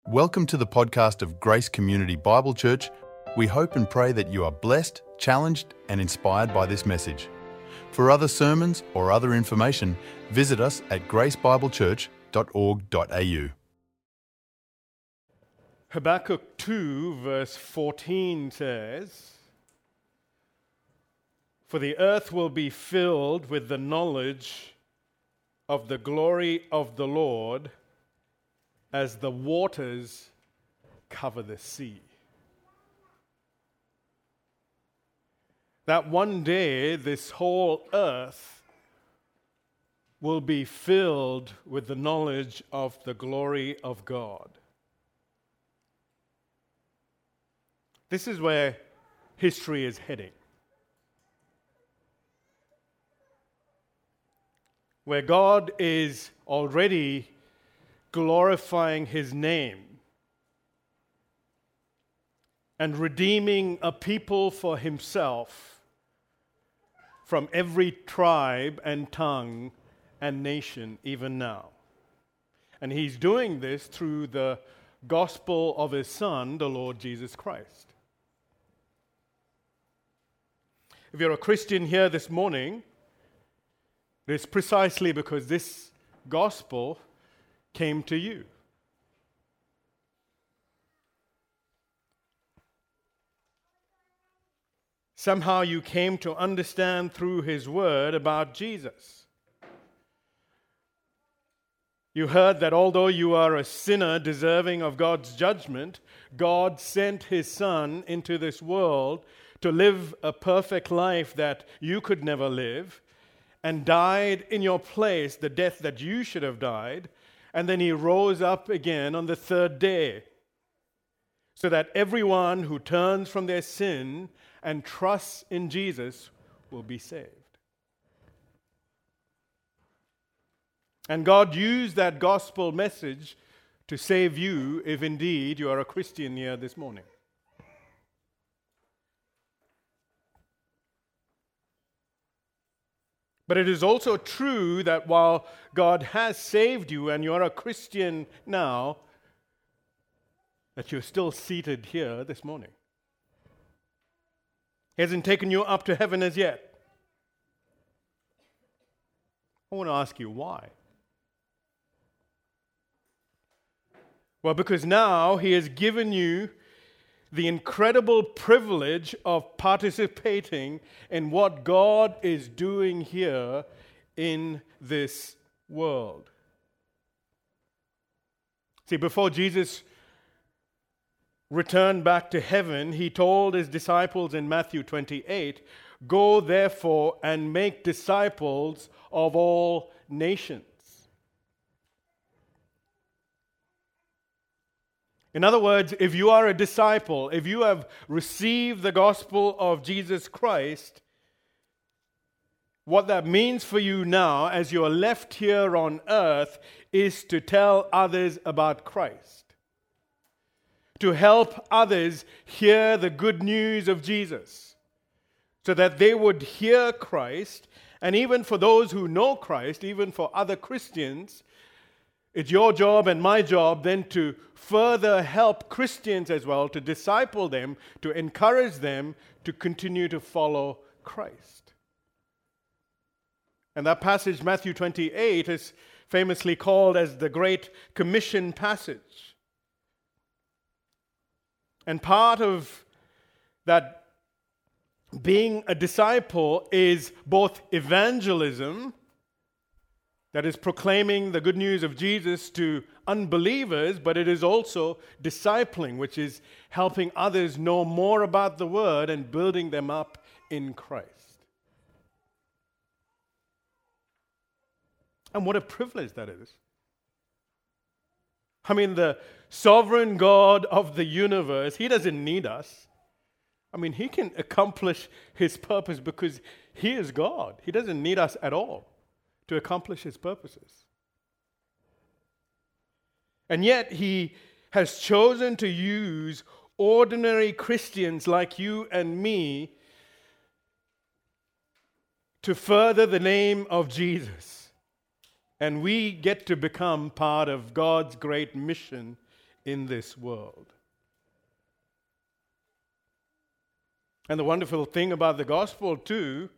Welcome to the podcast of Grace Community Bible Church. We hope and pray that you are blessed, challenged, and inspired by this message. For other sermons or other information, visit us at gracebiblechurch.org.au. Habakkuk 2 verse 14 says, "For the earth will be filled with the knowledge of the glory of the Lord as the waters cover the sea." That one day this whole earth will be filled with the knowledge of the glory of God. This is where history is heading. Where God is already glorifying His name and redeeming a people for Himself from every tribe and tongue and nation even now. And He's doing this through the gospel of His Son, the Lord Jesus Christ. If you're a Christian here this morning, it's precisely because this gospel came to you. Somehow you came to understand through His Word about Jesus. You heard that although you are a sinner deserving of God's judgment, God sent His Son into this world to live a perfect life that you could never live, and died in your place the death that you should have died, and then He rose up again on the third day, so that everyone who turns from their sin and trusts in Jesus will be saved. And God used that gospel message to save you if indeed you are a Christian here this morning. But it is also true that while God has saved you and you're a Christian now, that you're still seated here this morning. He hasn't taken you up to heaven as yet. I want to ask you why. Well, because now He has given you the incredible privilege of participating in what God is doing here in this world. See, before Jesus returned back to heaven, He told His disciples in Matthew 28, "Go therefore and make disciples of all nations." In other words, if you are a disciple, if you have received the gospel of Jesus Christ, what that means for you now as you are left here on earth is to tell others about Christ. To help others hear the good news of Jesus, so that they would hear Christ. And even for those who know Christ, even for other Christians, it's your job and my job then to further help Christians as well, to disciple them, to encourage them to continue to follow Christ. And that passage, Matthew 28, is famously called as the Great Commission passage. And part of that being a disciple is both evangelism, that is proclaiming the good news of Jesus to unbelievers, but it is also discipling, which is helping others know more about the Word and building them up in Christ. And what a privilege that is. I mean, the sovereign God of the universe, He doesn't need us. I mean, He can accomplish His purpose because He is God. He doesn't need us at all to accomplish His purposes. And yet He has chosen to use ordinary Christians like you and me to further the name of Jesus. And we get to become part of God's great mission in this world. And the wonderful thing about the gospel, too,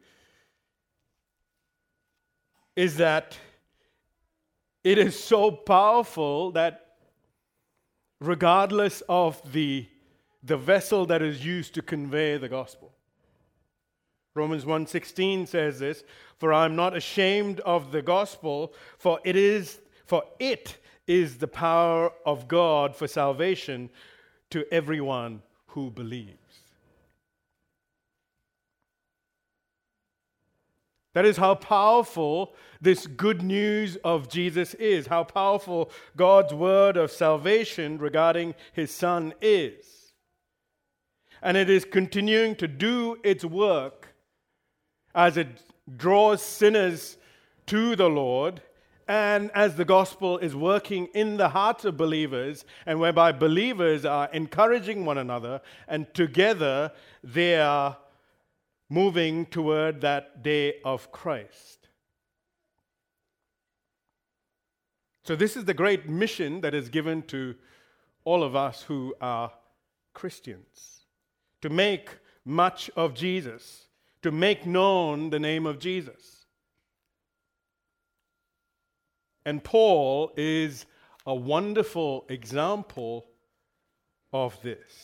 is that it is so powerful that regardless of the vessel that is used to convey the gospel. Romans 1:16 says this, "For I am not ashamed of the gospel, for it is the power of God for salvation to everyone who believes." That is how powerful this good news of Jesus is, how powerful God's word of salvation regarding his Son is. And it is continuing to do its work as it draws sinners to the Lord, and as the gospel is working in the hearts of believers, and whereby believers are encouraging one another, and together they are moving toward that day of Christ. So this is the great mission that is given to all of us who are Christians, to make much of Jesus, to make known the name of Jesus. And Paul is a wonderful example of this.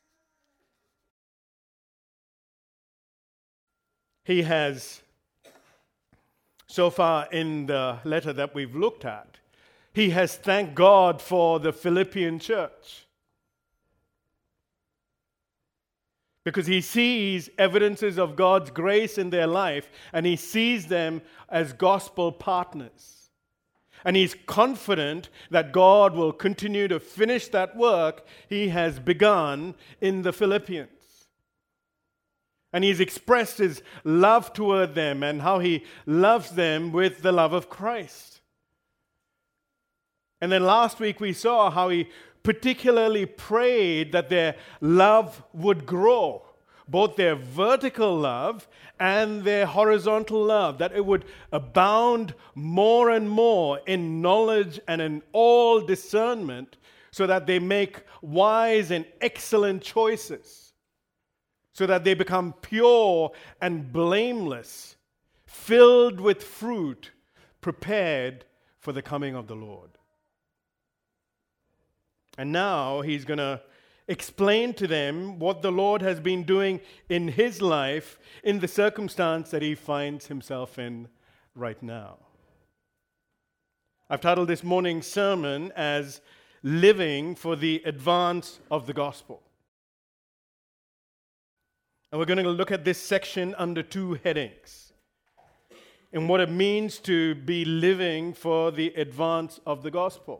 He has, so far in the letter that we've looked at, he has thanked God for the Philippian church, because he sees evidences of God's grace in their life, and he sees them as gospel partners. And he's confident that God will continue to finish that work he has begun in the Philippians. And he's expressed his love toward them and how he loves them with the love of Christ. And then last week we saw how he particularly prayed that their love would grow, both their vertical love and their horizontal love, that it would abound more and more in knowledge and in all discernment, so that they make wise and excellent choices, so that they become pure and blameless, filled with fruit, prepared for the coming of the Lord. And now he's going to explain to them what the Lord has been doing in his life in the circumstance that he finds himself in right now. I've titled this morning's sermon as "Living for the Advance of the Gospel." And we're going to look at this section under two headings, and what it means to be living for the advance of the gospel.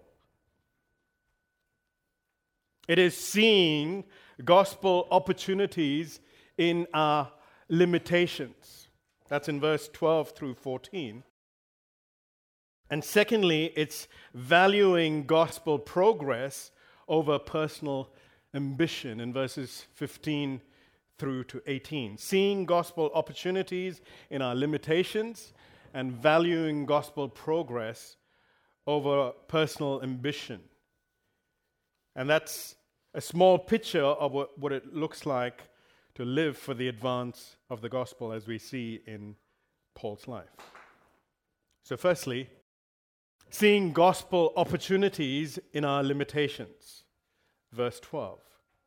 It is seeing gospel opportunities in our limitations. That's in verse 12 through 14. And secondly, it's valuing gospel progress over personal ambition in verses 15 through to 18. Seeing gospel opportunities in our limitations and valuing gospel progress over personal ambition. And that's a small picture of what it looks like to live for the advance of the gospel as we see in Paul's life. So firstly, seeing gospel opportunities in our limitations. Verse 12.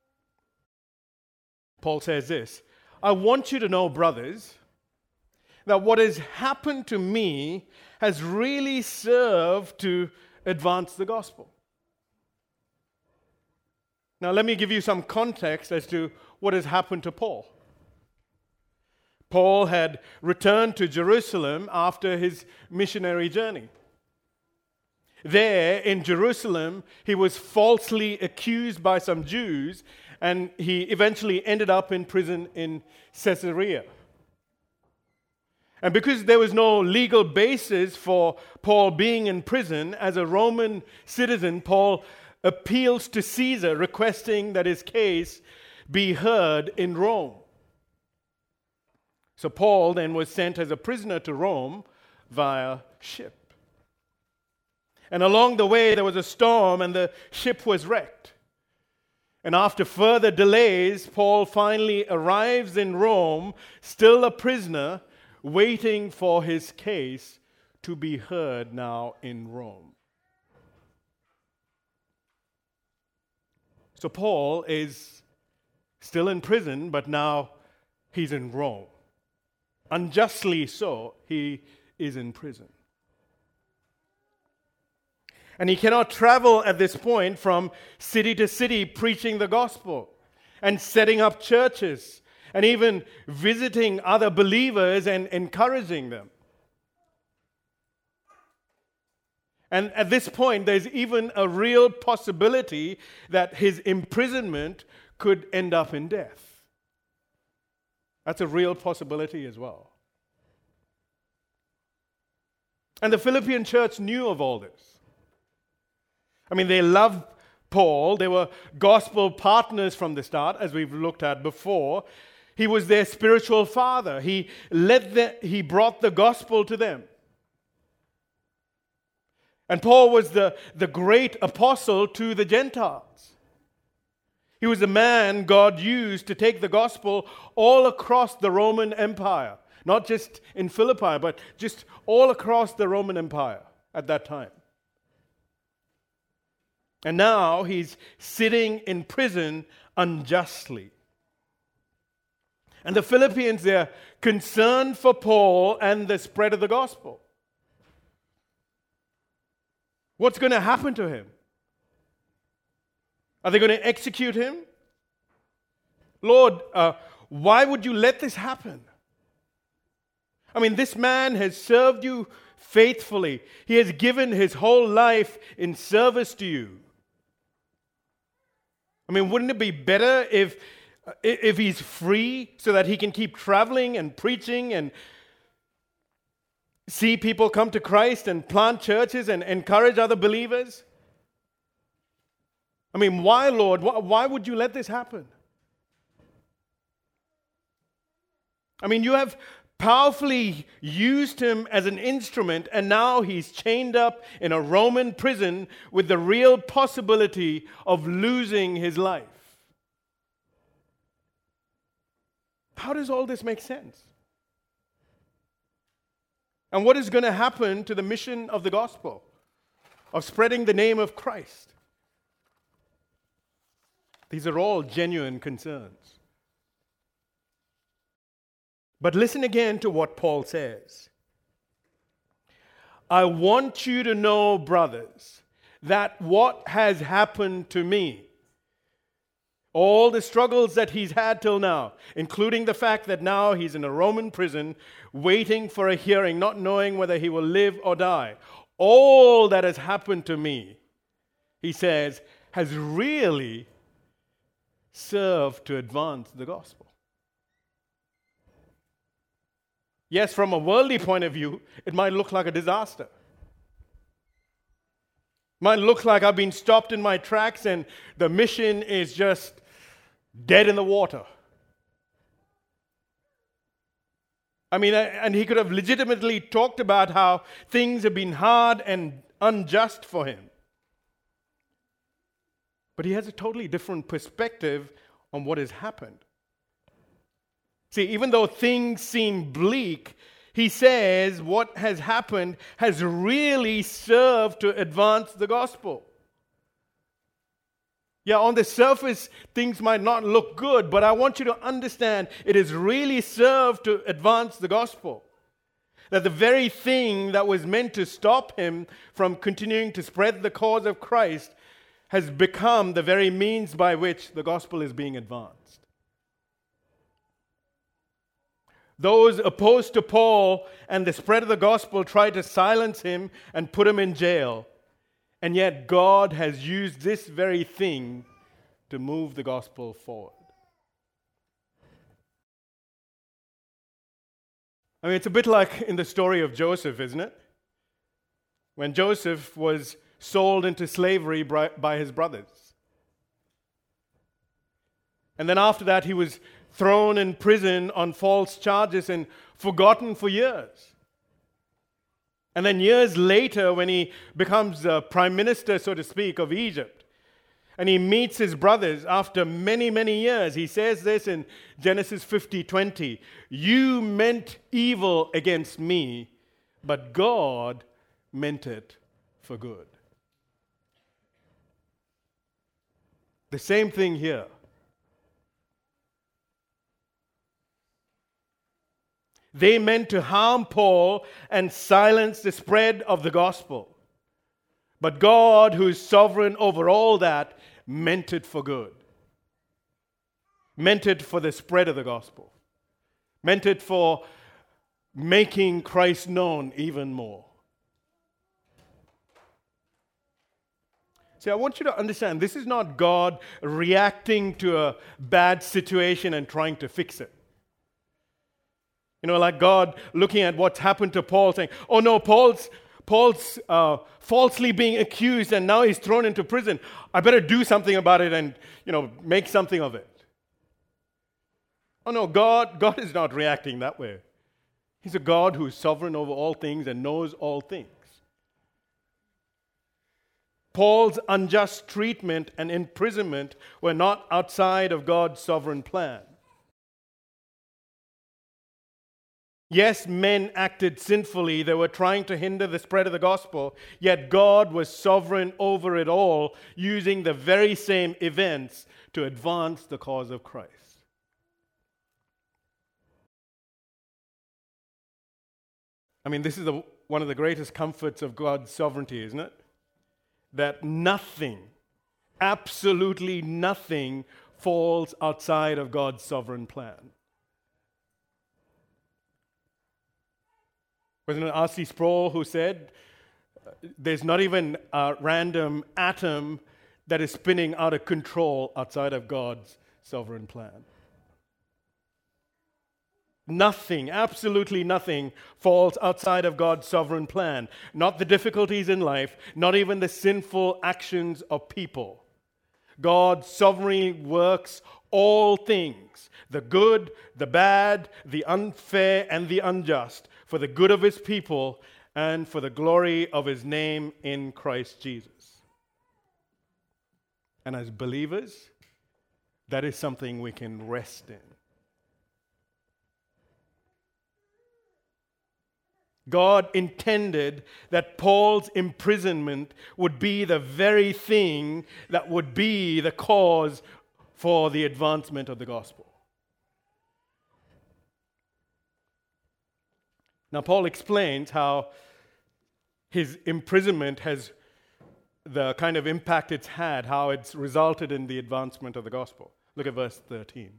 Paul says this, "I want you to know, brothers, that what has happened to me has really served to advance the gospel." Now, let me give you some context as to what has happened to Paul. Paul had returned to Jerusalem after his missionary journey. There in Jerusalem, he was falsely accused by some Jews, and he eventually ended up in prison in Caesarea. And because there was no legal basis for Paul being in prison, as a Roman citizen, Paul appeals to Caesar, requesting that his case be heard in Rome. So Paul then was sent as a prisoner to Rome via ship. And along the way, there was a storm and the ship was wrecked. And after further delays, Paul finally arrives in Rome, still a prisoner, waiting for his case to be heard now in Rome. So Paul is still in prison, but now he's in Rome. Unjustly so, he is in prison. And he cannot travel at this point from city to city preaching the gospel and setting up churches and even visiting other believers and encouraging them. And at this point, there's even a real possibility that his imprisonment could end up in death. That's a real possibility as well. And the Philippian church knew of all this. I mean, they loved Paul. They were gospel partners from the start, as we've looked at before. He was their spiritual father. He brought the gospel to them. And Paul was the great apostle to the Gentiles. He was the man God used to take the gospel all across the Roman Empire. Not just in Philippi, but just all across the Roman Empire at that time. And now he's sitting in prison unjustly. And the Philippians, they're concerned for Paul and the spread of the gospel. What's going to happen to him? Are they going to execute him? Lord, why would you let this happen? I mean, this man has served you faithfully. He has given his whole life in service to you. I mean, wouldn't it be better if he's free so that he can keep traveling and preaching and see people come to Christ and plant churches and encourage other believers? I mean, why, Lord? Why would you let this happen? I mean, you have powerfully used him as an instrument, and now he's chained up in a Roman prison with the real possibility of losing his life. How does all this make sense? And what is going to happen to the mission of the gospel, of spreading the name of Christ? These are all genuine concerns. But listen again to what Paul says. I want you to know, brothers, that what has happened to me, all the struggles that he's had till now, including the fact that now he's in a Roman prison, waiting for a hearing, not knowing whether he will live or die, all that has happened to me, he says, has really served to advance the gospel. Yes, from a worldly point of view, it might look like a disaster. It might look like I've been stopped in my tracks and the mission is just dead in the water. I mean, and he could have legitimately talked about how things have been hard and unjust for him. But he has a totally different perspective on what has happened. See, even though things seem bleak, he says what has happened has really served to advance the gospel. Yeah, on the surface, things might not look good, but I want you to understand it has really served to advance the gospel. That the very thing that was meant to stop him from continuing to spread the cause of Christ has become the very means by which the gospel is being advanced. Those opposed to Paul and the spread of the gospel tried to silence him and put him in jail. And yet God has used this very thing to move the gospel forward. I mean, it's a bit like in the story of Joseph, isn't it? When Joseph was sold into slavery by his brothers. And then after that, he was thrown in prison on false charges and forgotten for years. And then years later, when he becomes the prime minister, so to speak, of Egypt, and he meets his brothers after many, many years, he says this in Genesis 50:20, "You meant evil against me, but God meant it for good." The same thing here. They meant to harm Paul and silence the spread of the gospel. But God, who is sovereign over all that, meant it for good. Meant it for the spread of the gospel. Meant it for making Christ known even more. See, I want you to understand, this is not God reacting to a bad situation and trying to fix it. You know, like God looking at what's happened to Paul, saying, "Oh no, Paul's falsely being accused and now he's thrown into prison. I better do something about it and, make something of it." Oh no, God is not reacting that way. He's a God who is sovereign over all things and knows all things. Paul's unjust treatment and imprisonment were not outside of God's sovereign plan. Yes, men acted sinfully. They were trying to hinder the spread of the gospel, yet God was sovereign over it all, using the very same events to advance the cause of Christ. I mean, this is one of the greatest comforts of God's sovereignty, isn't it? That nothing, absolutely nothing, falls outside of God's sovereign plan. Wasn't it R.C. Sproul who said, there's not even a random atom that is spinning out of control outside of God's sovereign plan? Nothing, absolutely nothing, falls outside of God's sovereign plan. Not the difficulties in life, not even the sinful actions of people. God sovereignly works all things, the good, the bad, the unfair, and the unjust, for the good of his people and for the glory of his name in Christ Jesus. And as believers, that is something we can rest in. God intended that Paul's imprisonment would be the very thing that would be the cause for the advancement of the gospel. Now, Paul explains how his imprisonment has the kind of impact it's had, how it's resulted in the advancement of the gospel. Look at verse 13.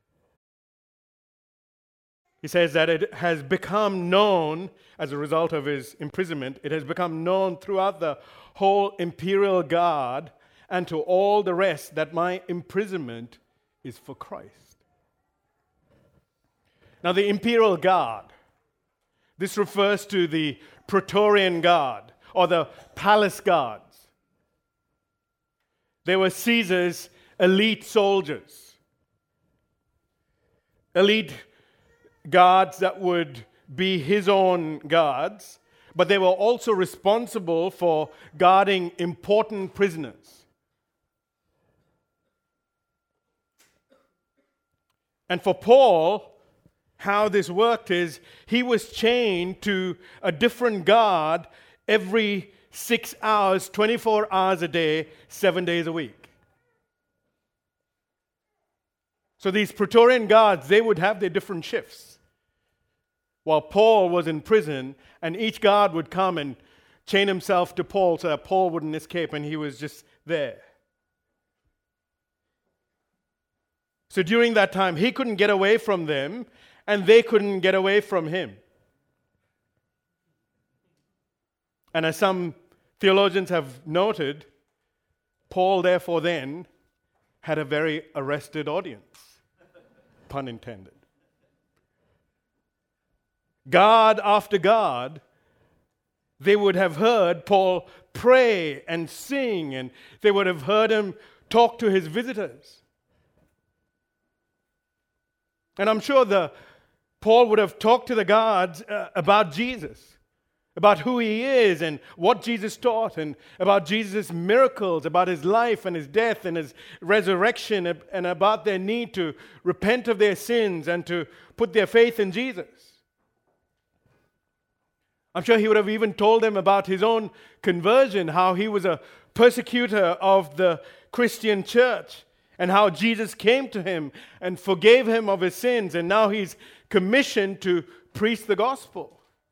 He says that it has become known, as a result of his imprisonment, it has become known throughout the whole imperial guard and to all the rest that my imprisonment is for Christ. Now, the imperial guard, this refers to the Praetorian Guard or the palace guards. They were Caesar's elite soldiers. Elite guards that would be his own guards, but they were also responsible for guarding important prisoners. And for Paul, how this worked is he was chained to a different guard every 6 hours, 24 hours a day, 7 days a week. So these Praetorian guards, they would have their different shifts. While Paul was in prison, and each guard would come and chain himself to Paul so that Paul wouldn't escape, and he was just there. So during that time, he couldn't get away from them, and they couldn't get away from him. And as some theologians have noted, Paul therefore then had a very arrested audience, pun intended. Guard after guard, they would have heard Paul pray and sing, and they would have heard him talk to his visitors. And I'm sure Paul would have talked to the guards about Jesus, about who he is and what Jesus taught, and about Jesus' miracles, about his life and his death and his resurrection, and about their need to repent of their sins and to put their faith in Jesus. I'm sure he would have even told them about his own conversion, how he was a persecutor of the Christian church, and how Jesus came to him and forgave him of his sins, and now he's commissioned to preach the gospel.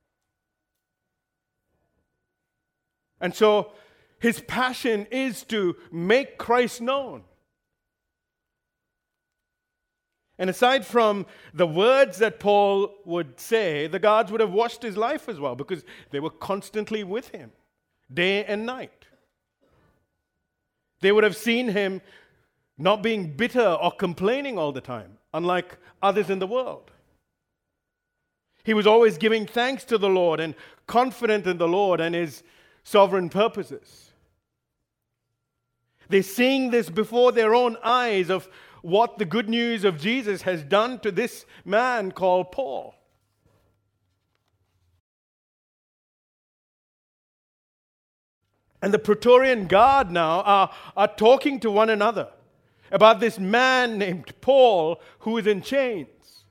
And so his passion is to make Christ known. And aside from the words that Paul would say, the guards would have watched his life as well, because they were constantly with him, day and night. They would have seen him not being bitter or complaining all the time, unlike others in the world. He was always giving thanks to the Lord and confident in the Lord and his sovereign purposes. They're seeing this before their own eyes of what the good news of Jesus has done to this man called Paul. And the Praetorian Guard now are talking to one another about this man named Paul who is in chains.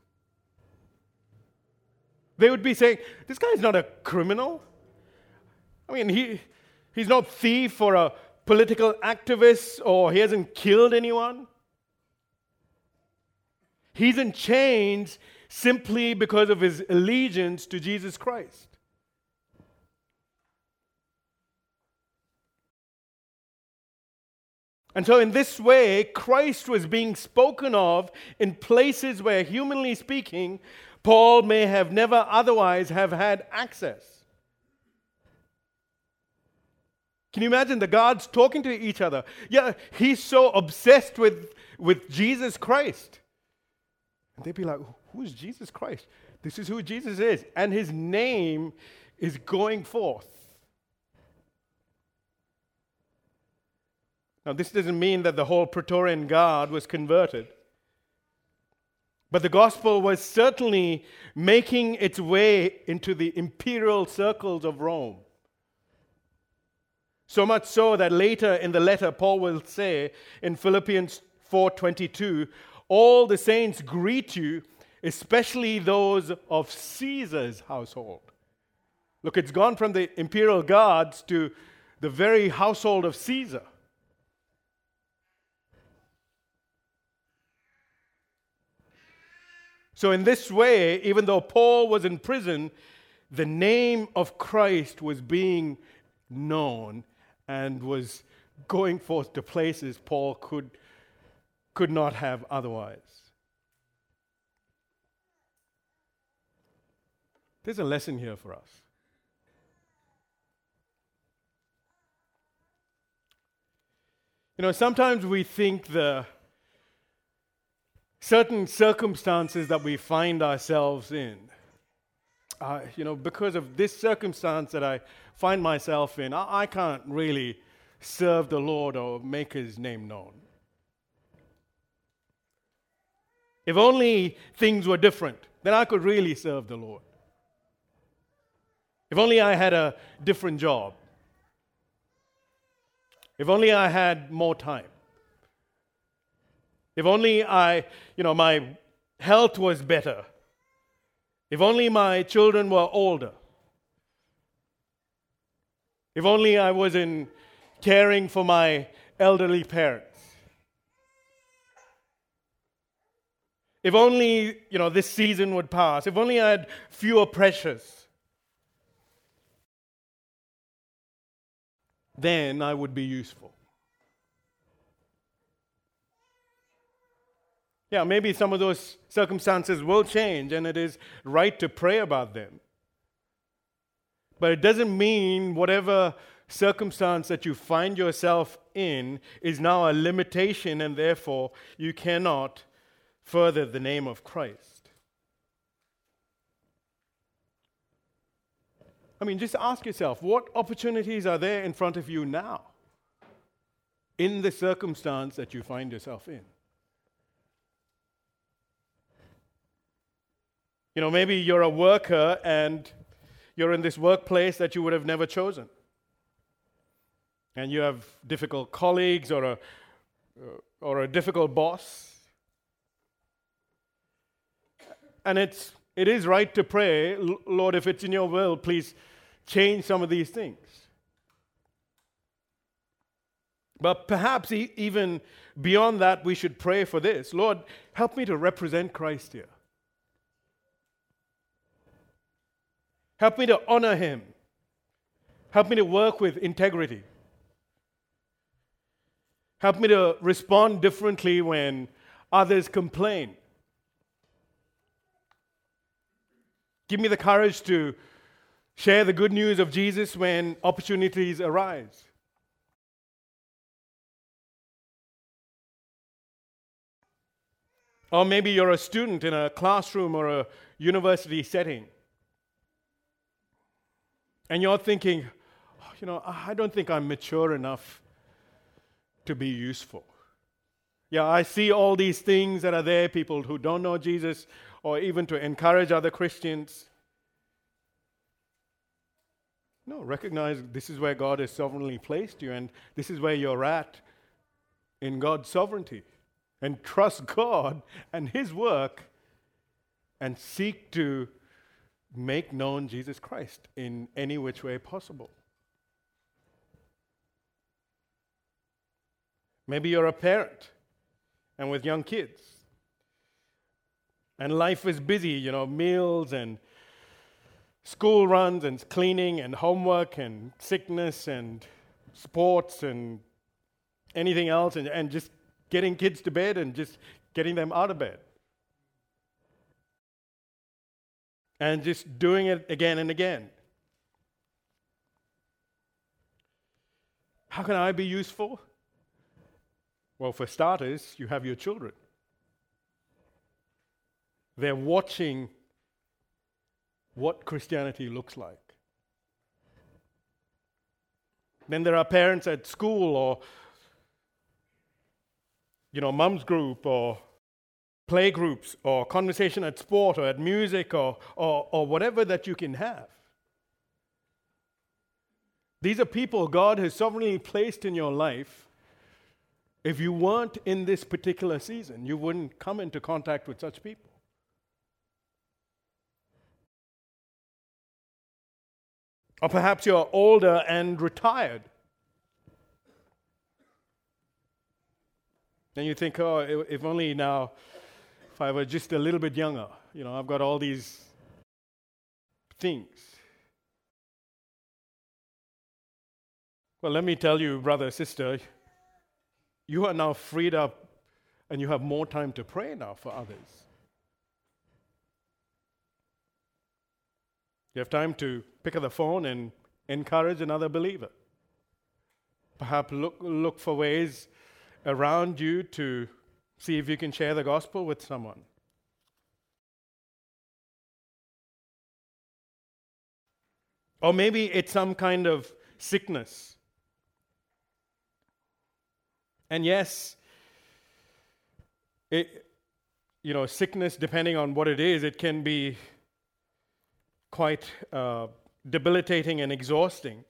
They would be saying, this guy is not a criminal. I mean, he's not a thief or a political activist, or he hasn't killed anyone. He's in chains simply because of his allegiance to Jesus Christ. And so in this way, Christ was being spoken of in places where, humanly speaking, Paul may have never otherwise have had access. Can you imagine the guards talking to each other? Yeah, he's so obsessed with Jesus Christ. And they'd be like, who's Jesus Christ? This is who Jesus is. And his name is going forth. Now, this doesn't mean that the whole Praetorian Guard was converted. But the gospel was certainly making its way into the imperial circles of Rome. So much so that later in the letter, Paul will say in Philippians 4:22, all the saints greet you, especially those of Caesar's household. Look, it's gone from the imperial guards to the very household of Caesar. So in this way, even though Paul was in prison, the name of Christ was being known and was going forth to places Paul could not have otherwise. There's a lesson here for us. You know, sometimes we think the certain circumstances that we find ourselves in, because of this circumstance that I find myself in, I can't really serve the Lord or make his name known. If only things were different, then I could really serve the Lord. If only I had a different job. If only I had more time. If only my health was better. If only my children were older. If only I wasn't caring for my elderly parents. If only, this season would pass. If only I had fewer pressures. Then I would be useful. Yeah, maybe some of those circumstances will change, and it is right to pray about them. But it doesn't mean whatever circumstance that you find yourself in is now a limitation, and therefore you cannot further the name of Christ. I mean, just ask yourself, what opportunities are there in front of you now in the circumstance that you find yourself in? Maybe you're a worker and you're in this workplace that you would have never chosen. And you have difficult colleagues or a difficult boss. And it is right to pray, Lord, if it's in your will, please change some of these things. But perhaps even beyond that, we should pray for this. Lord, help me to represent Christ here. Help me to honor him. Help me to work with integrity. Help me to respond differently when others complain. Give me the courage to share the good news of Jesus when opportunities arise. Or maybe you're a student in a classroom or a university setting. And you're thinking, I don't think I'm mature enough to be useful. Yeah, I see all these things that are there, people who don't know Jesus, or even to encourage other Christians. No, recognize this is where God has sovereignly placed you, and this is where you're at in God's sovereignty. And trust God and his work, and seek to make known Jesus Christ in any which way possible. Maybe you're a parent and with young kids, and life is busy, meals and school runs and cleaning and homework and sickness and sports and anything else, and just getting kids to bed and just getting them out of bed. And just doing it again and again. How can I be useful? Well, for starters, you have your children. They're watching what Christianity looks like. Then there are parents at school or, mom's group or play groups or conversation at sport or at music or whatever that you can have. These are people God has sovereignly placed in your life. If you weren't in this particular season, you wouldn't come into contact with such people. Or perhaps you're older and retired. And you think, if only now, if I were just a little bit younger, I've got all these things. Well, let me tell you, brother, sister, you are now freed up and you have more time to pray now for others. You have time to pick up the phone and encourage another believer. Perhaps look for ways around you to see if you can share the gospel with someone. Or maybe it's some kind of sickness. And yes, sickness, depending on what it is, it can be quite debilitating and exhausting.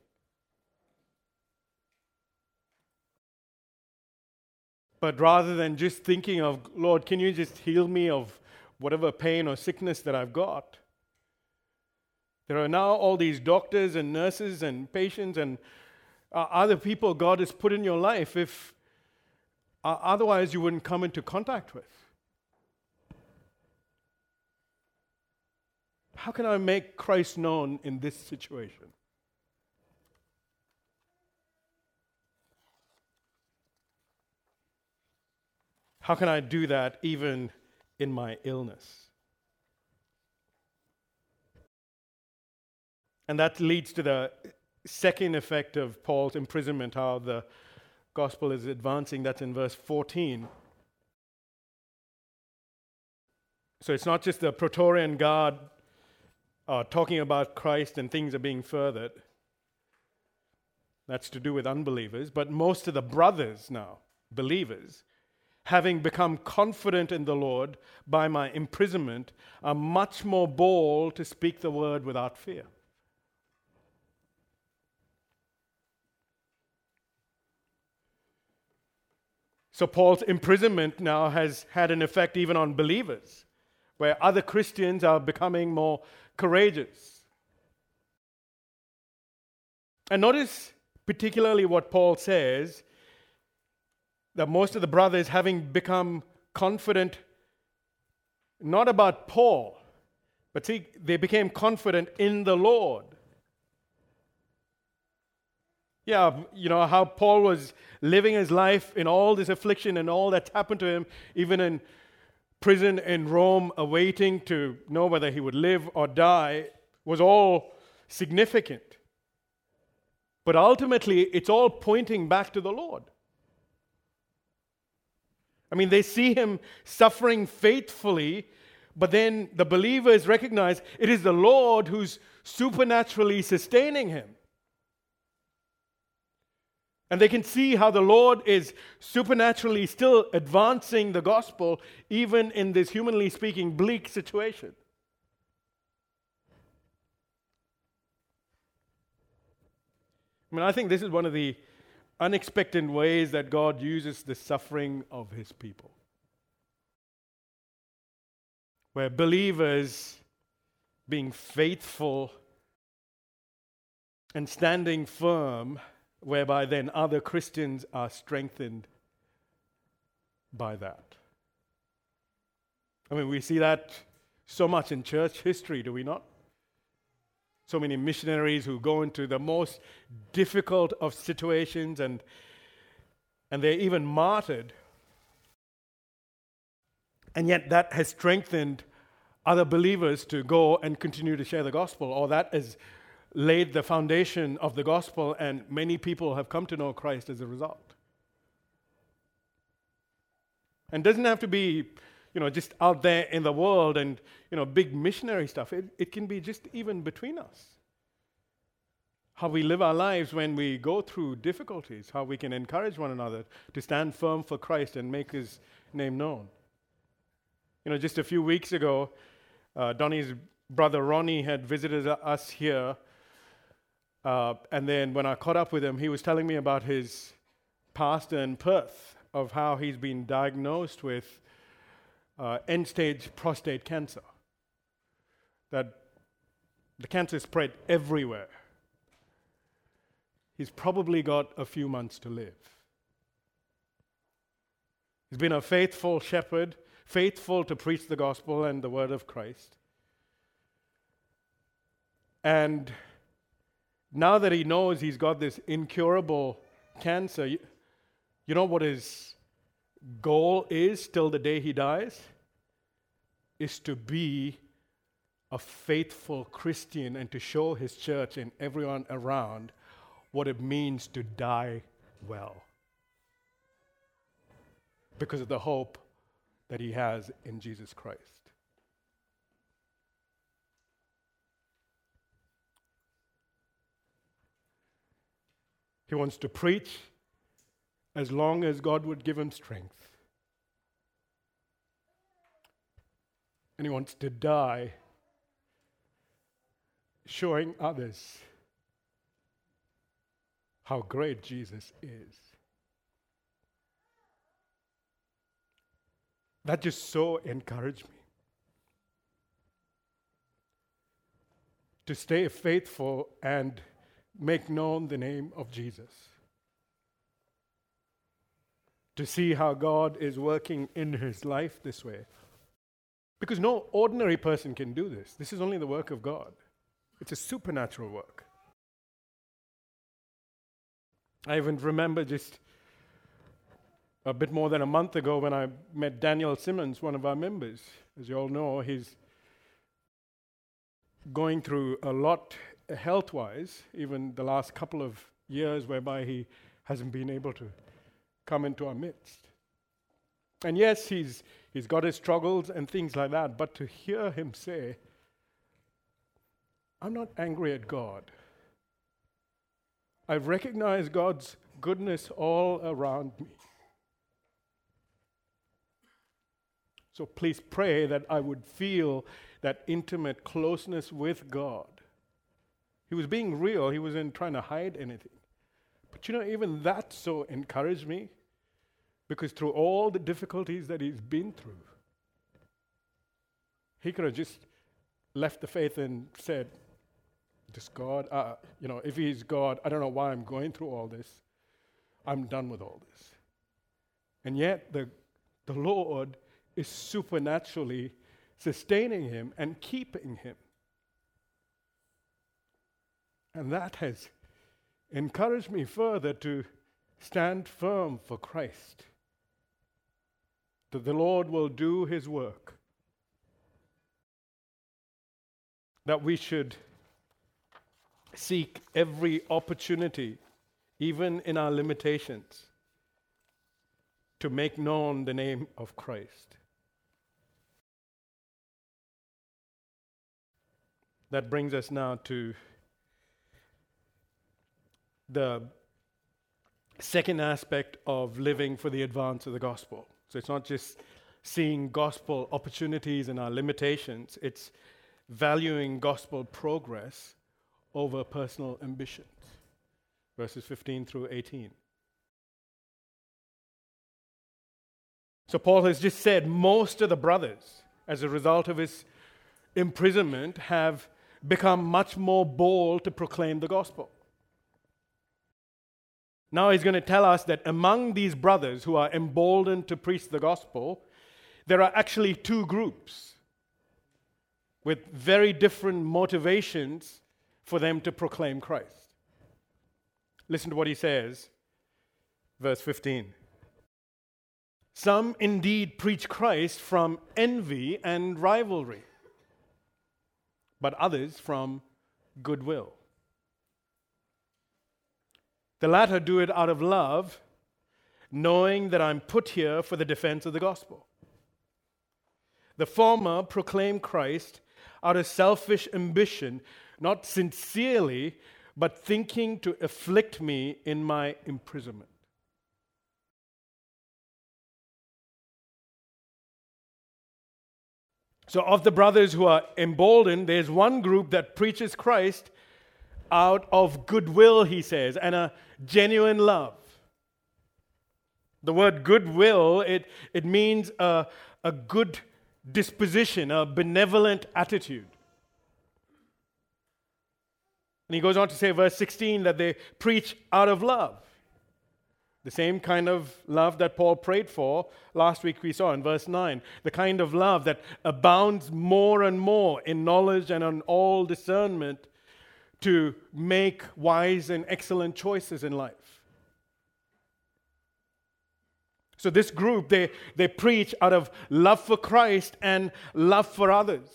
But rather than just thinking of, Lord, can you just heal me of whatever pain or sickness that I've got? There are now all these doctors and nurses and patients and other people God has put in your life if otherwise you wouldn't come into contact with. How can I make Christ known in this situation? How can I do that even in my illness? And that leads to the second effect of Paul's imprisonment, how the gospel is advancing. That's in verse 14. So it's not just the Praetorian Guard talking about Christ and things are being furthered. That's to do with unbelievers. But most of the brothers now, believers, having become confident in the Lord by my imprisonment, are much more bold to speak the word without fear. So Paul's imprisonment now has had an effect even on believers, where other Christians are becoming more courageous. And notice particularly what Paul says, that most of the brothers, having become confident, not about Paul, but see, they became confident in the Lord. Yeah, you know, how Paul was living his life in all this affliction and all that's happened to him, even in prison in Rome, awaiting to know whether he would live or die, was all significant. But ultimately, it's all pointing back to the Lord. I mean, they see him suffering faithfully, but then the believers recognize it is the Lord who's supernaturally sustaining him. And they can see how the Lord is supernaturally still advancing the gospel, even in this, humanly speaking, bleak situation. I mean, I think this is one of the unexpected ways that God uses the suffering of his people, where believers being faithful and standing firm, whereby then other Christians are strengthened by that. I mean, we see that so much in church history, do we not? So many missionaries who go into the most difficult of situations and they're even martyred. And yet that has strengthened other believers to go and continue to share the gospel, or that has laid the foundation of the gospel, and many people have come to know Christ as a result. And it doesn't have to be, just out there in the world and, big missionary stuff. It can be just even between us. How we live our lives when we go through difficulties, how we can encourage one another to stand firm for Christ and make his name known. Just a few weeks ago, Donnie's brother Ronnie had visited us here. And then when I caught up with him, he was telling me about his pastor in Perth, of how he's been diagnosed with end-stage prostate cancer. That the cancer spread everywhere. He's probably got a few months to live. He's been a faithful shepherd, faithful to preach the gospel and the word of Christ. And now that he knows he's got this incurable cancer, you know what his goal is till the day he dies? Is to be a faithful Christian and to show his church and everyone around what it means to die well, because of the hope that he has in Jesus Christ. He wants to preach as long as God would give him strength. And he wants to die showing others how great Jesus is. That just so encouraged me to stay faithful and make known the name of Jesus. To see how God is working in his life this way. Because no ordinary person can do this. This is only the work of God. It's a supernatural work. I even remember just a bit more than a month ago when I met Daniel Simmons, one of our members. As you all know, he's going through a lot health-wise, even the last couple of years whereby he hasn't been able to come into our midst. And yes, he's got his struggles and things like that, but to hear him say, I'm not angry at God. I've recognized God's goodness all around me. So please pray that I would feel that intimate closeness with God. He was being real. He wasn't trying to hide anything. But even that so encouraged me Because through all the difficulties that he's been through, he could have just left the faith and said, "Just God, if he's God, I don't know why I'm going through all this. I'm done with all this." And yet the Lord is supernaturally sustaining him and keeping him. And that has encouraged me further to stand firm for Christ, that the Lord will do his work, that we should seek every opportunity, even in our limitations, to make known the name of Christ. That brings us now to the second aspect of living for the advance of the gospel. So it's not just seeing gospel opportunities in our limitations, it's valuing gospel progress over personal ambitions. Verses 15 through 18. So Paul has just said most of the brothers, as a result of his imprisonment, have become much more bold to proclaim the gospel. Now he's going to tell us that among these brothers who are emboldened to preach the gospel, there are actually two groups with very different motivations for them to proclaim Christ. Listen to what he says, verse 15. Some indeed preach Christ from envy and rivalry, but others from goodwill. The latter do it out of love, knowing that I'm put here for the defense of the gospel. The former proclaim Christ out of selfish ambition, not sincerely, but thinking to afflict me in my imprisonment. So of the brothers who are emboldened, there's one group that preaches Christ out of goodwill, he says, and a genuine love. The word goodwill, it means a good disposition, a benevolent attitude. And he goes on to say, verse 16, that they preach out of love. The same kind of love that Paul prayed for last week we saw in verse 9. The kind of love that abounds more and more in knowledge and in all discernment to make wise and excellent choices in life. So this group, they preach out of love for Christ and love for others.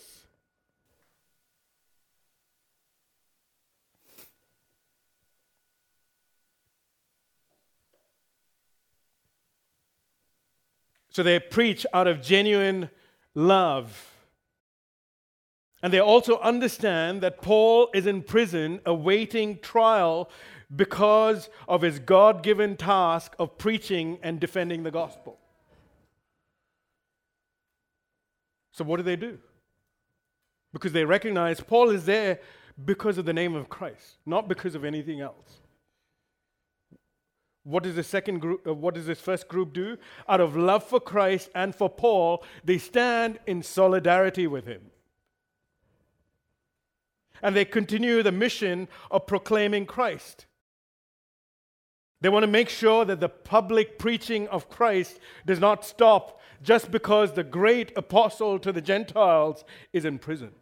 So they preach out of genuine love. And they also understand that Paul is in prison awaiting trial because of his God-given task of preaching and defending the gospel. So what do? Because they recognize Paul is there because of the name of Christ, not because of anything else. What does the second group? What does this first group do? Out of love for Christ and for Paul, they stand in solidarity with him. And they continue the mission of proclaiming Christ. They want to make sure that the public preaching of Christ does not stop just because the great apostle to the Gentiles is in prison.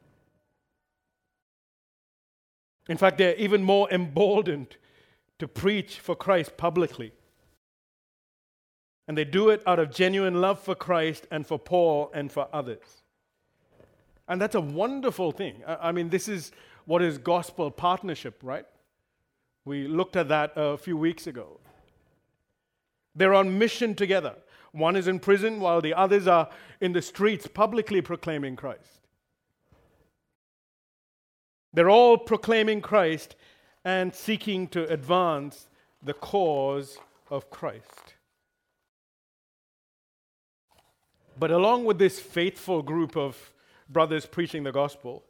In fact, they're even more emboldened to preach for Christ publicly. And they do it out of genuine love for Christ and for Paul and for others. And that's a wonderful thing. I mean, this is what is gospel partnership, right? We looked at that a few weeks ago. They're on mission together. One is in prison while the others are in the streets publicly proclaiming Christ. They're all proclaiming Christ and seeking to advance the cause of Christ. But along with this faithful group of brothers preaching the gospel,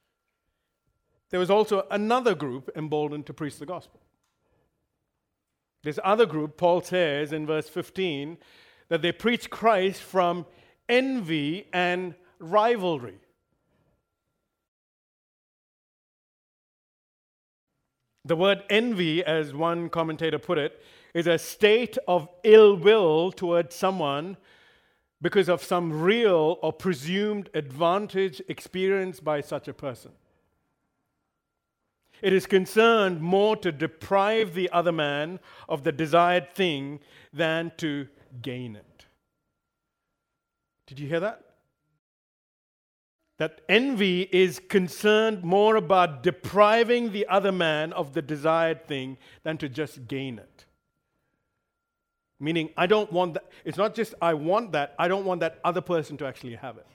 there was also another group emboldened to preach the gospel. This other group, Paul says in verse 15, that they preach Christ from envy and rivalry. The word envy, as one commentator put it, is a state of ill will towards someone because of some real or presumed advantage experienced by such a person. It is concerned more to deprive the other man of the desired thing than to gain it. Did you hear that? That envy is concerned more about depriving the other man of the desired thing than to just gain it. Meaning, I don't want that. It's not just I want that, I don't want that other person to actually have it.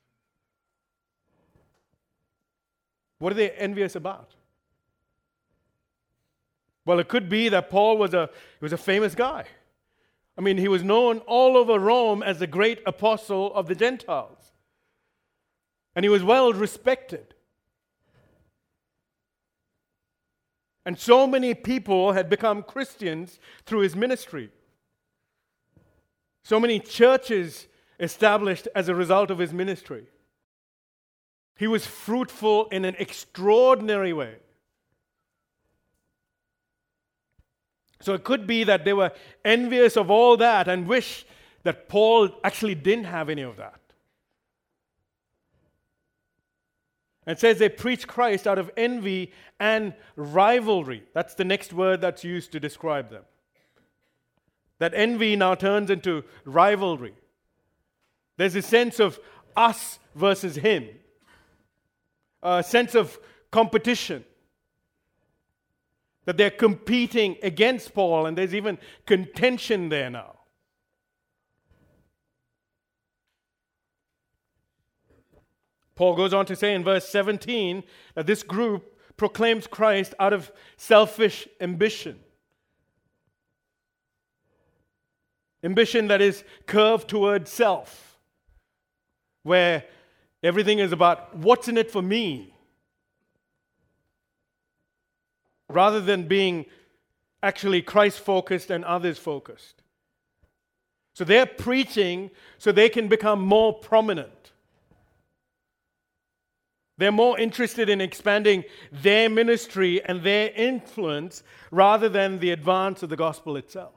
What are they envious about? Well, it could be that Paul was a famous guy. I mean, he was known all over Rome as the great apostle of the Gentiles. And he was well respected. And so many people had become Christians through his ministry. So many churches established as a result of his ministry. He was fruitful in an extraordinary way. So it could be that they were envious of all that and wish that Paul actually didn't have any of that. And it says they preach Christ out of envy and rivalry. That's the next word that's used to describe them. That envy now turns into rivalry. There's a sense of us versus him, a sense of competition. That they're competing against Paul, and there's even contention there now. Paul goes on to say in verse 17 that this group proclaims Christ out of selfish ambition. Ambition that is curved toward self, where everything is about what's in it for me, rather than being actually Christ-focused and others-focused. So they're preaching so they can become more prominent. They're more interested in expanding their ministry and their influence rather than the advance of the gospel itself.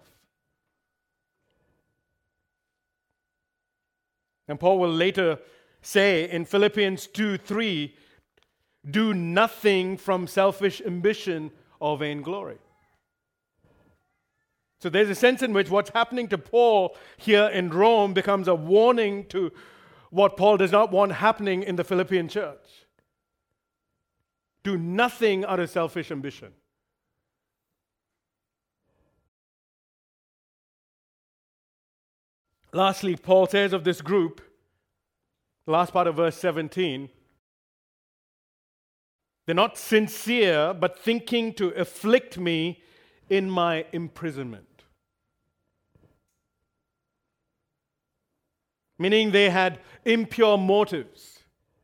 And Paul will later say in Philippians 2:3, do nothing from selfish ambition or vainglory. So there's a sense in which what's happening to Paul here in Rome becomes a warning to what Paul does not want happening in the Philippian church. Do nothing out of selfish ambition. Lastly, Paul says of this group, the last part of verse 17, they're not sincere, but thinking to afflict me in my imprisonment. Meaning they had impure motives.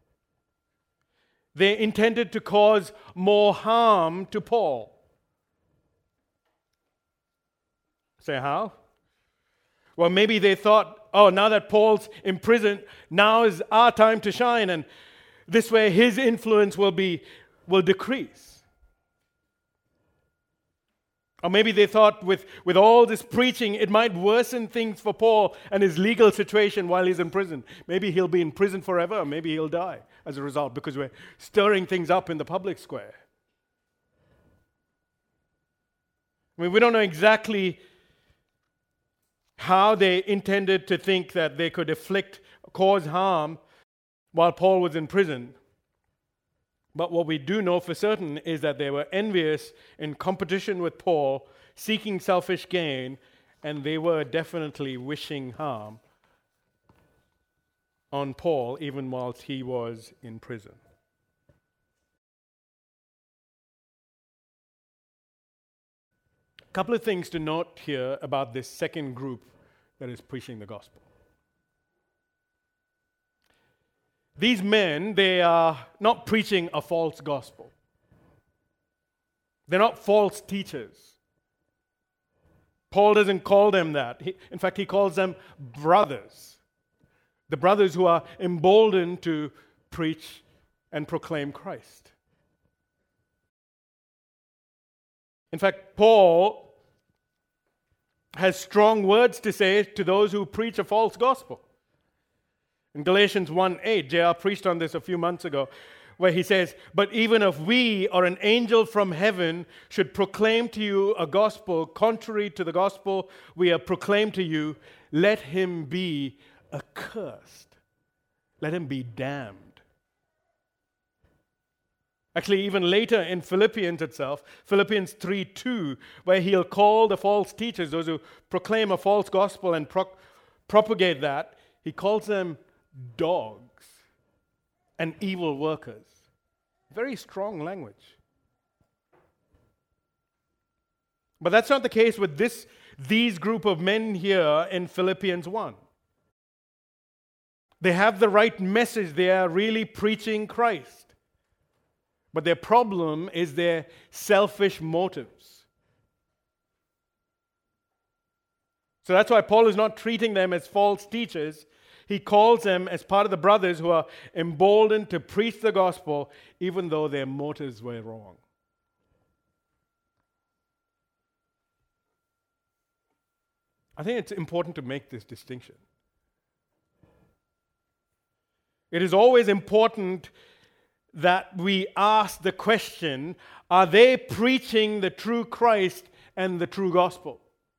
They intended to cause more harm to Paul. Say how? Well, maybe they thought, oh, now that Paul's in prison, now is our time to shine, and this way his influence will decrease. Or maybe they thought with all this preaching, it might worsen things for Paul and his legal situation while he's in prison. Maybe he'll be in prison forever, or maybe he'll die as a result because we're stirring things up in the public square. I mean, we don't know exactly how they intended to think that they could cause harm while Paul was in prison. But what we do know for certain is that they were envious in competition with Paul, seeking selfish gain, and they were definitely wishing harm on Paul even whilst he was in prison. A couple of things to note here about this second group that is preaching the gospel. These men, they are not preaching a false gospel. They're not false teachers. Paul doesn't call them that. In fact, he calls them brothers. The brothers who are emboldened to preach and proclaim Christ. In fact, Paul has strong words to say to those who preach a false gospel. In Galatians 1:8, J.R. preached on this a few months ago, where he says, "But even if we or an angel from heaven should proclaim to you a gospel contrary to the gospel we have proclaimed to you, let him be accursed. Let him be damned." Actually, even later in Philippians itself, Philippians 3:2, where he'll call the false teachers, those who proclaim a false gospel and propagate that, he calls them dogs and evil workers. Very strong language. But that's not the case with these group of men here in Philippians 1. They have the right message. They are really preaching Christ. But their problem is their selfish motives. So that's why Paul is not treating them as false teachers. He calls them as part of the brothers who are emboldened to preach the gospel, even though their motives were wrong. I think it's important to make this distinction. It is always important that we ask the question, are they preaching the true Christ and the true gospel?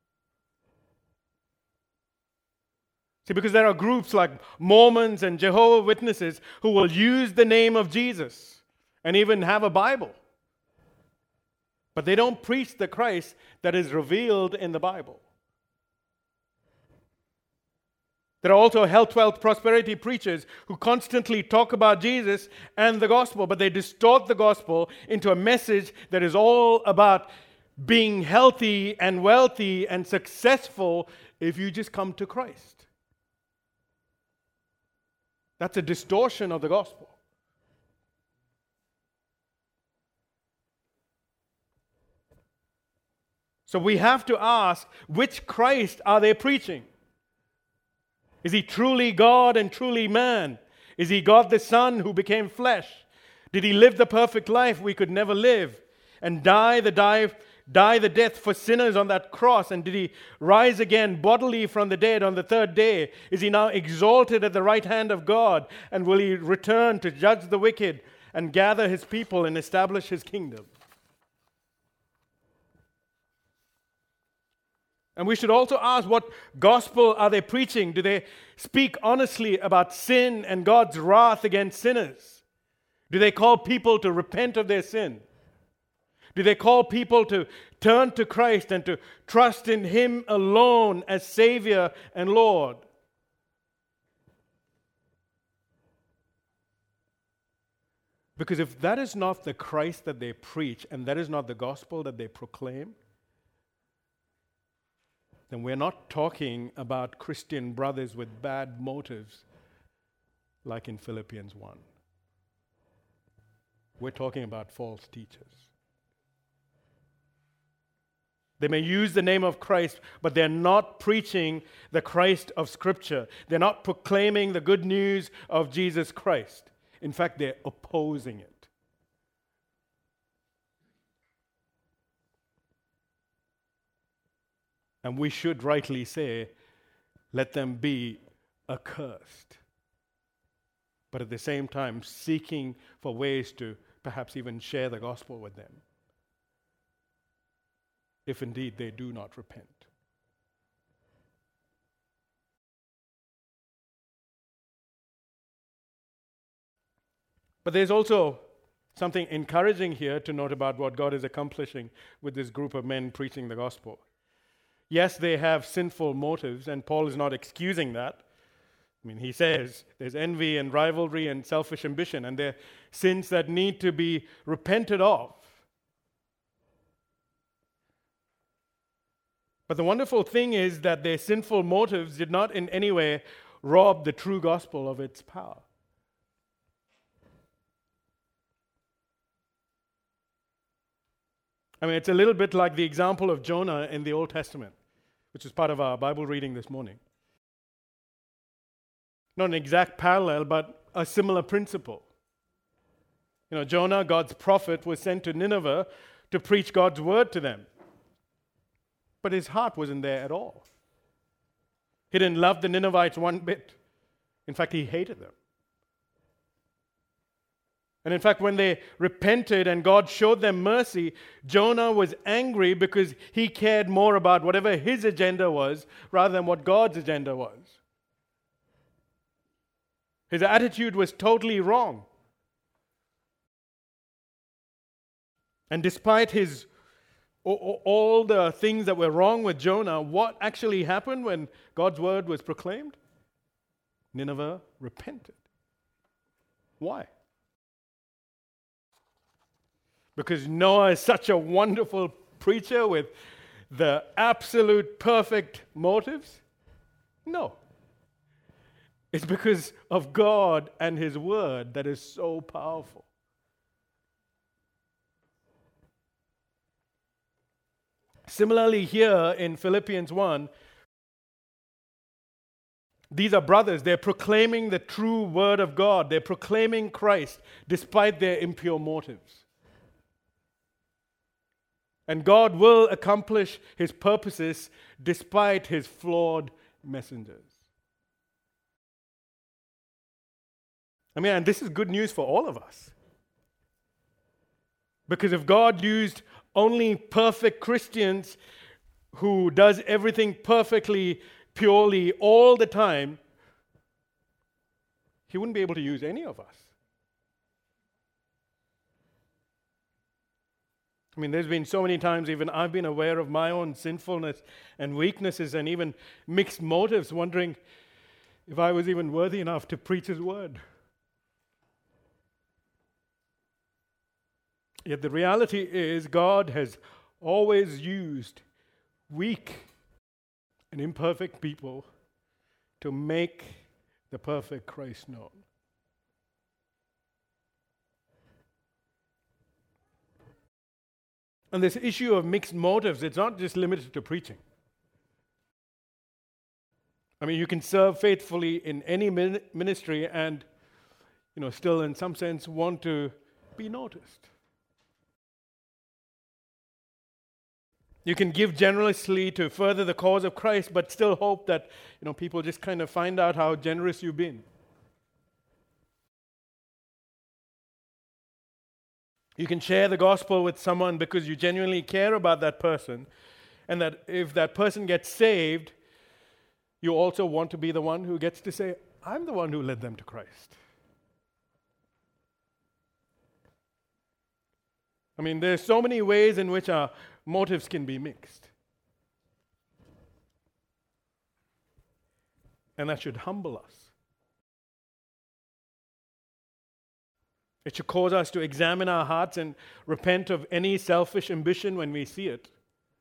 See, because there are groups like Mormons and Jehovah's Witnesses who will use the name of Jesus and even have a Bible. But they don't preach the Christ that is revealed in the Bible. There are also health, wealth, prosperity preachers who constantly talk about Jesus and the gospel, but they distort the gospel into a message that is all about being healthy and wealthy and successful if you just come to Christ. That's a distortion of the gospel. So we have to ask, which Christ are they preaching? Is he truly God and truly man? Is he God the Son who became flesh? Did he live the perfect life we could never live and die the death for sinners on that cross? And did he rise again bodily from the dead on the third day? Is he now exalted at the right hand of God? And will he return to judge the wicked and gather his people and establish his kingdom? And we should also ask, what gospel are they preaching? Do they speak honestly about sin and God's wrath against sinners? Do they call people to repent of their sin? Do they call people to turn to Christ and to trust in Him alone as Savior and Lord? Because if that is not the Christ that they preach and that is not the gospel that they proclaim, then we're not talking about Christian brothers with bad motives like in Philippians 1. We're talking about false teachers. They may use the name of Christ, but they're not preaching the Christ of Scripture. They're not proclaiming the good news of Jesus Christ. In fact, they're opposing it. And we should rightly say, let them be accursed. But at the same time, seeking for ways to perhaps even share the gospel with them, if indeed they do not repent. But there's also something encouraging here to note about what God is accomplishing with this group of men preaching the gospel. Yes, they have sinful motives, and Paul is not excusing that. I mean, he says there's envy and rivalry and selfish ambition, and they're sins that need to be repented of. But the wonderful thing is that their sinful motives did not in any way rob the true gospel of its power. I mean, it's a little bit like the example of Jonah in the Old Testament. which is part of our Bible reading this morning. Not an exact parallel, but a similar principle. Jonah, God's prophet, was sent to Nineveh to preach God's word to them. But his heart wasn't there at all. He didn't love the Ninevites one bit. In fact, he hated them. And in fact, when they repented and God showed them mercy, Jonah was angry because he cared more about whatever his agenda was rather than what God's agenda was. His attitude was totally wrong. And despite all the things that were wrong with Jonah, what actually happened when God's word was proclaimed? Nineveh repented. Why? Because Noah is such a wonderful preacher with the absolute perfect motives? No. It's because of God and His word that is so powerful. Similarly, here in Philippians 1, these are brothers. They're proclaiming the true word of God. They're proclaiming Christ despite their impure motives. And God will accomplish His purposes despite His flawed messengers. And this is good news for all of us. Because if God used only perfect Christians who does everything perfectly, purely, all the time, He wouldn't be able to use any of us. There's been so many times even I've been aware of my own sinfulness and weaknesses and even mixed motives, wondering if I was even worthy enough to preach His word. Yet the reality is God has always used weak and imperfect people to make the perfect Christ known. And this issue of mixed motives, it's not just limited to preaching. You can serve faithfully in any ministry and, still in some sense want to be noticed. You can give generously to further the cause of Christ, but still hope that, people just kind of find out how generous you've been. You can share the gospel with someone because you genuinely care about that person, and that if that person gets saved, you also want to be the one who gets to say, I'm the one who led them to Christ. There's so many ways in which our motives can be mixed. And that should humble us. It should cause us to examine our hearts and repent of any selfish ambition when we see it.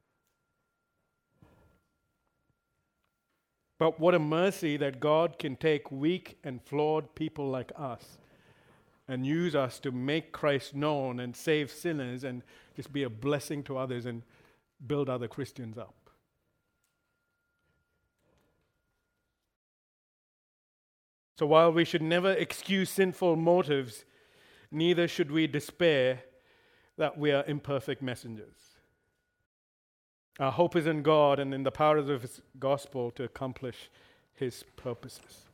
But what a mercy that God can take weak and flawed people like us and use us to make Christ known and save sinners and just be a blessing to others and build other Christians up. So while we should never excuse sinful motives, neither should we despair that we are imperfect messengers. Our hope is in God and in the power of His gospel to accomplish His purposes.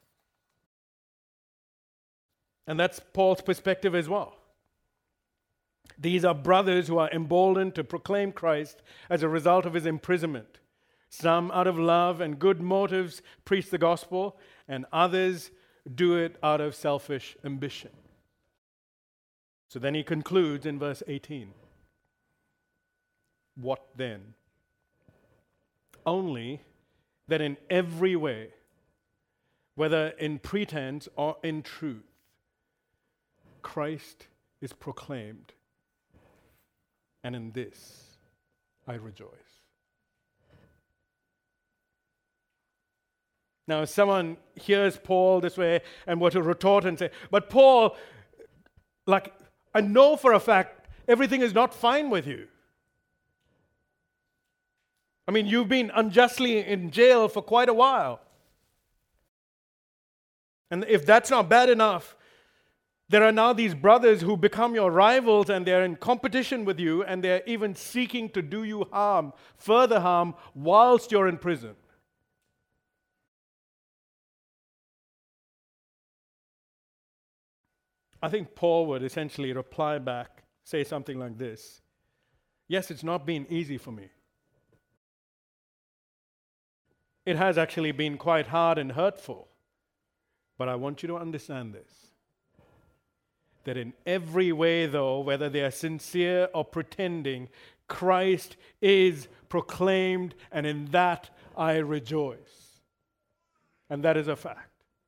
And that's Paul's perspective as well. These are brothers who are emboldened to proclaim Christ as a result of his imprisonment. Some, out of love and good motives, preach the gospel, and others do it out of selfish ambition. So then he concludes in verse 18. What then? Only that in every way, whether in pretense or in truth, Christ is proclaimed, and in this I rejoice. Now, if someone hears Paul this way and were to retort and say, but Paul, I know for a fact everything is not fine with you. I mean, you've been unjustly in jail for quite a while. And if that's not bad enough, there are now these brothers who become your rivals and they're in competition with you and they're even seeking to do you harm, further harm, whilst you're in prison. I think Paul would essentially reply back, say something like this: yes, it's not been easy for me. It has actually been quite hard and hurtful. But I want you to understand this, that in every way, though, whether they are sincere or pretending, Christ is proclaimed, and in that I rejoice. And that is a fact.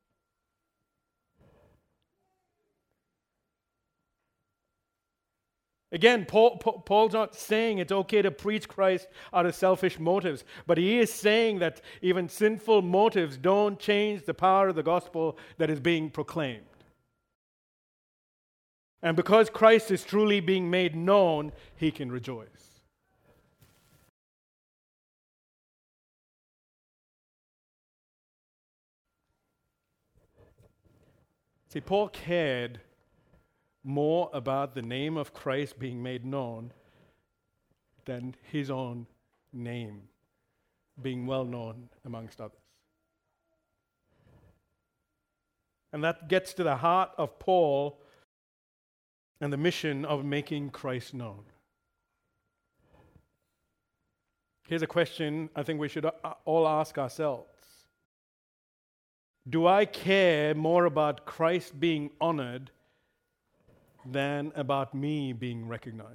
Again, Paul's not saying it's okay to preach Christ out of selfish motives, but he is saying that even sinful motives don't change the power of the gospel that is being proclaimed. And because Christ is truly being made known, he can rejoice. See, Paul cared more about the name of Christ being made known than his own name being well known amongst others. And that gets to the heart of Paul and the mission of making Christ known. Here's a question I think we should all ask ourselves. Do I care more about Christ being honored than about me being recognized?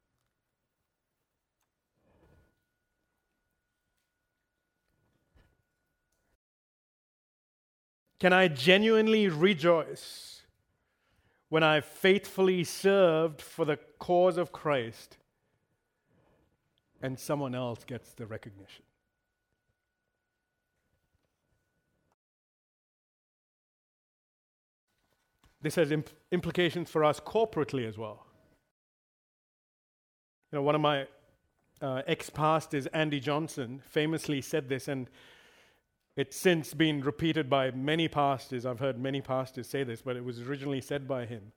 Can I genuinely rejoice when I faithfully served for the cause of Christ and someone else gets the recognition? This has implications for us corporately as well. You know, one of my ex-pastors, Andy Johnson, famously said this, and it's since been repeated by many pastors. I've heard many pastors say this, but it was originally said by him.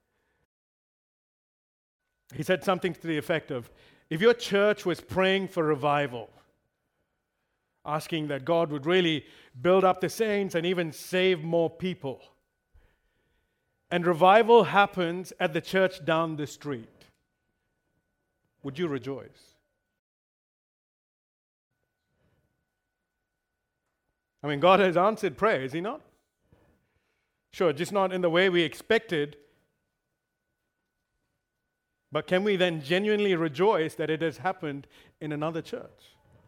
He said something to the effect of, if your church was praying for revival, asking that God would really build up the saints and even save more people, and revival happens at the church down the street, would you rejoice? I mean, God has answered prayer, is he not? Sure, just not in the way we expected. But can we then genuinely rejoice that it has happened in another church?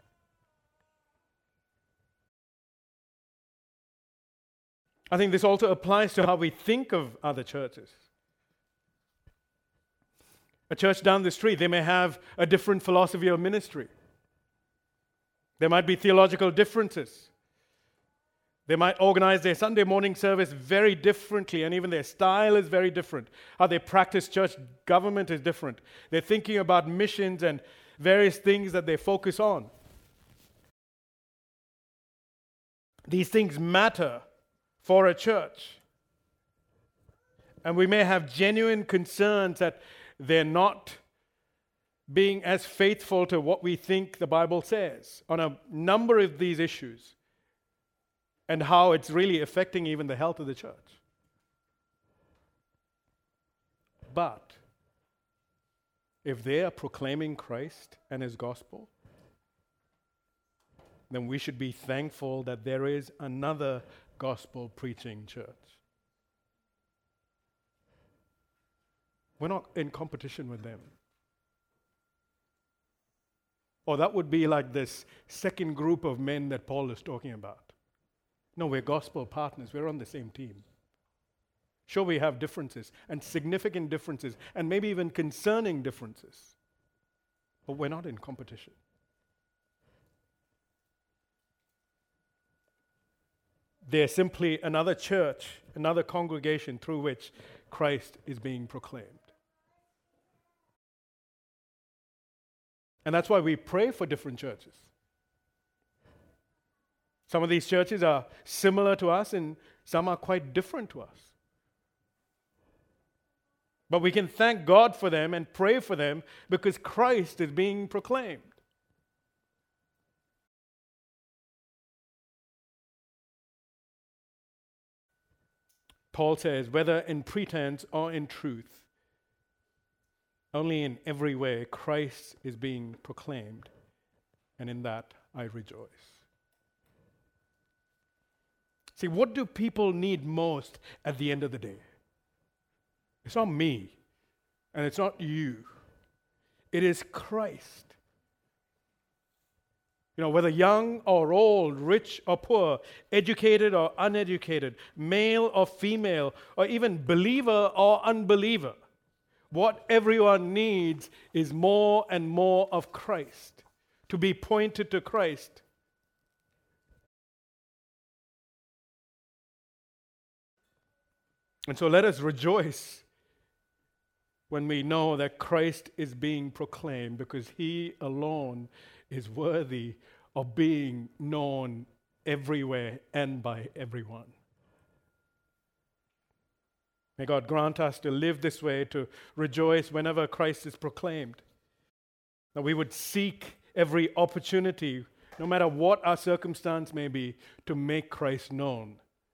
I think this also applies to how we think of other churches. A church down the street, they may have a different philosophy of ministry. There might be theological differences. They might organize their Sunday morning service very differently, and even their style is very different. How they practice church government is different. They're thinking about missions and various things that they focus on. These things matter for a church. And we may have genuine concerns that they're not being as faithful to what we think the Bible says on a number of these issues and how it's really affecting even the health of the church. But if they are proclaiming Christ and his gospel, then we should be thankful that there is another gospel preaching church. We're not in competition with them. Or that would be like this second group of men that Paul is talking about. No, we're gospel partners. We're on the same team. Sure, we have differences, and significant differences, and maybe even concerning differences. But we're not in competition. They're simply another church, another congregation through which Christ is being proclaimed. And that's why we pray for different churches. Some of these churches are similar to us and some are quite different to us. But we can thank God for them and pray for them because Christ is being proclaimed. Paul says, whether in pretense or in truth, only in every way Christ is being proclaimed, and in that I rejoice. See, what do people need most at the end of the day? It's not me, and it's not you. It is Christ. You know, whether young or old, rich or poor, educated or uneducated, male or female, or even believer or unbeliever, what everyone needs is more and more of Christ, to be pointed to Christ. And so let us rejoice when we know that Christ is being proclaimed, because He alone is worthy of being known everywhere and by everyone. May God grant us to live this way, to rejoice whenever Christ is proclaimed. That we would seek every opportunity, no matter what our circumstance may be, to make Christ known.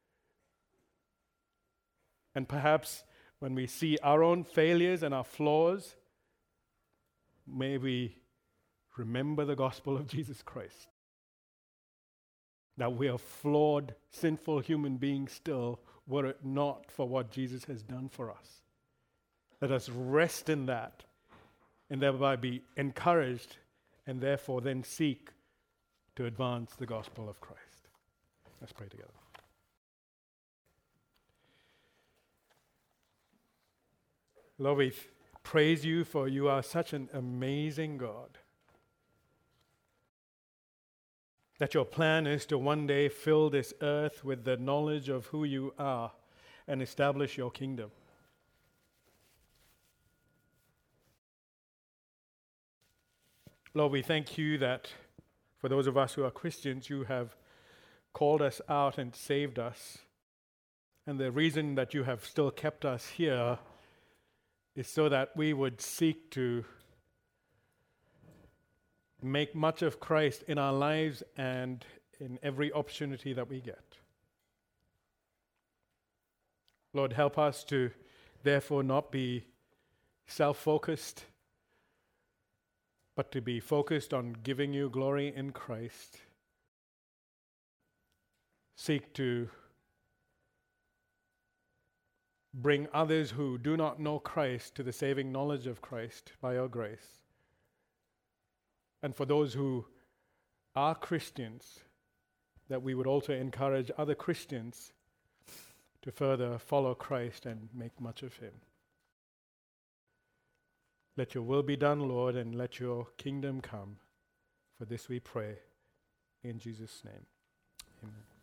And perhaps when we see our own failures and our flaws, may we remember the gospel of Jesus Christ. That we are flawed, sinful human beings still, were it not for what Jesus has done for us. Let us rest in that and thereby be encouraged and therefore then seek to advance the gospel of Christ. Let's pray together. Lord, we praise you for you are such an amazing God. That your plan is to one day fill this earth with the knowledge of who you are and establish your kingdom. Lord, we thank you that for those of us who are Christians, you have called us out and saved us. And the reason that you have still kept us here is so that we would seek to make much of Christ in our lives and in every opportunity that we get. Lord, help us to therefore not be self-focused, but to be focused on giving you glory in Christ. Seek to bring others who do not know Christ to the saving knowledge of Christ by your grace. And for those who are Christians, that we would also encourage other Christians to further follow Christ and make much of Him. Let your will be done, Lord, and let your kingdom come. For this we pray in Jesus' name. Amen.